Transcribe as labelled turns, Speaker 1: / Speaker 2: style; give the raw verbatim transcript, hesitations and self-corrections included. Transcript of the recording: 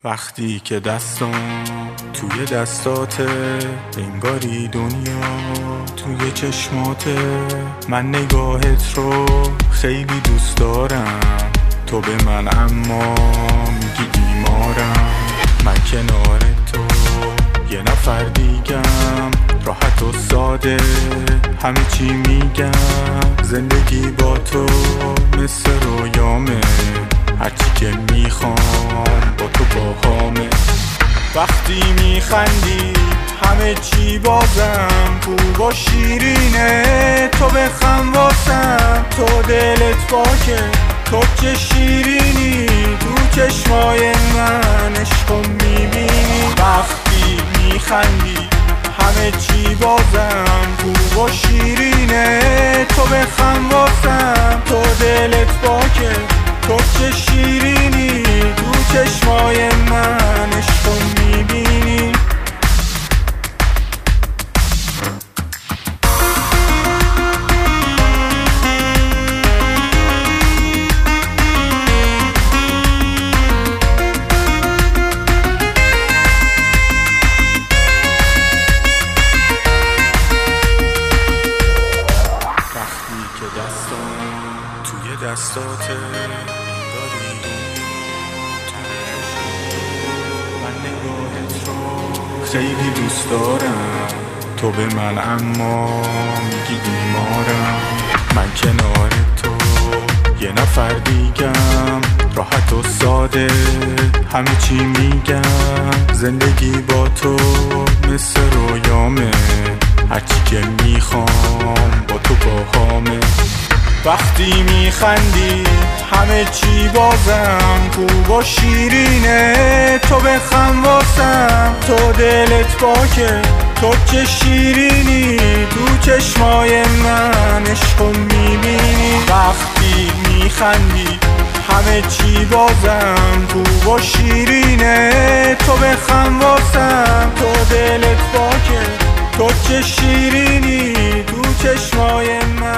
Speaker 1: وقتی که دستم توی دستاته، انگاری دنیا توی چشماته. من نگاهت رو خیلی دوست دارم، تو به من اما میگی بیمارم. من کنار تو یه نفر دیگم، راحت و ساده همه چی میگم. زندگی با تو مثل رویامه، هرچی که میخوام با تو باهامه. وقتی میخندی همه چی بازم خوب و شیرینه. تو بخم واسم، تو دلت پاکه، تو چه شیرینی تو چشمای من، عشقو میبینی. وقتی میخندی همه چی بازم خوب و شیرینه. تو بخم واسم، تو دلت پاکه، تو چه شیرینی تو چشمای من، عشقو میبینی. وقتی که دستم توی دستاته، انگاری من نگاهت رو خیلی دوست دارم، تو به من اما میگی بیمارم. من کنار تو یه نفر دیگم، راحت و ساده همه چی میگم. زندگی با تو مثل رویامه، هرچی که میخوام با تو باهامه. وقتی میخندی همه چی بازم خوب و شیرینه. تو بخم واسم، تو دلت پاکه، تو چه شیرینی تو چشمای من، عشقو میبینی. وقتی میخندی همه چی بازم خوب و شیرینه. تو بخم واسم، تو دلت پاکه، تو چه شیرینی تو چشمای من.